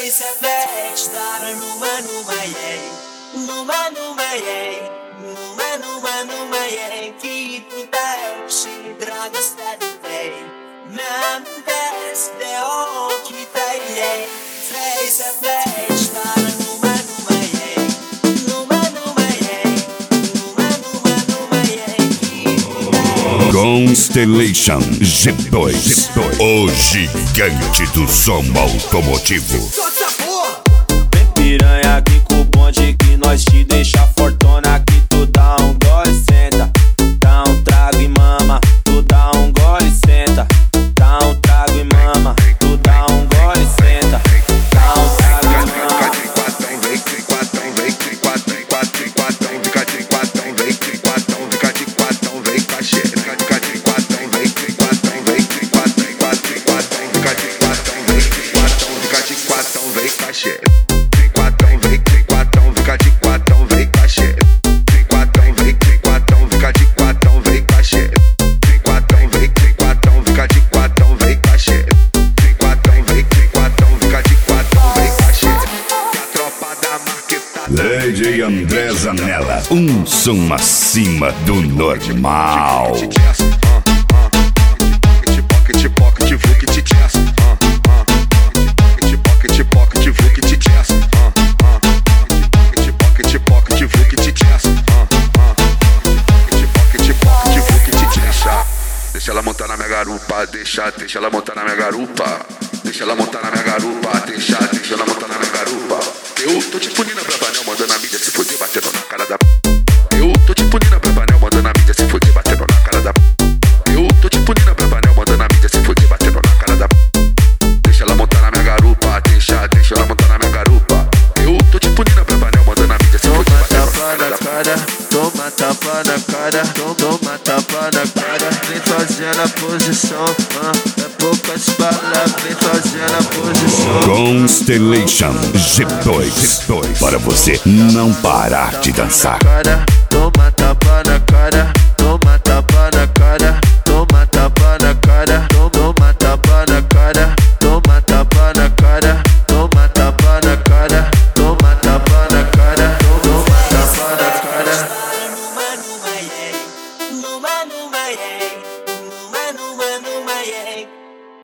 Isso é festa numa yei, numa yei, numa yei, que tu desce, draga stedvei, men bäste och hitta yei. Isso é festa numa yei, numa yei, numa yei, que tu desce. Constellation G2, o gigante do som automotivo. Vem piranha aqui com o bonde que nós te deixa fortona. Que tu dá um gole e senta, dá um trago e mama. Tu dá um gole e senta, dá um trago e mama. Tu dá um gole e senta, dá um trago e mama. Lady André Zanella, som acima do normal. Deixa ela montar na minha garupa, deixa ela montar na minha garupa. Deixa ela montar na minha garupa, deixa ela montar na minha garupa. Eu tô tipo Nina Bravanel, mandando a mídia se fuder, batendo na cara da. Eu tô tipo Nina Bravanel, mandando a mídia se fuder, batendo na cara da. Eu tô tipo Nina Bravanel, mandando a mídia se fuder, batendo na cara da. Deixa ela montar na minha garupa, deixa ela montar na minha garupa. Eu tô tipo Nina Bravanel, mandando a mídia se fuder, batendo na cara da. Toma tapa na cara, toma tapa na cara. Vem fazendo a posição, é poucas balas. Vem fazendo a posição. Constellation G2, para você não parar de dançar. Toma tapa na cara.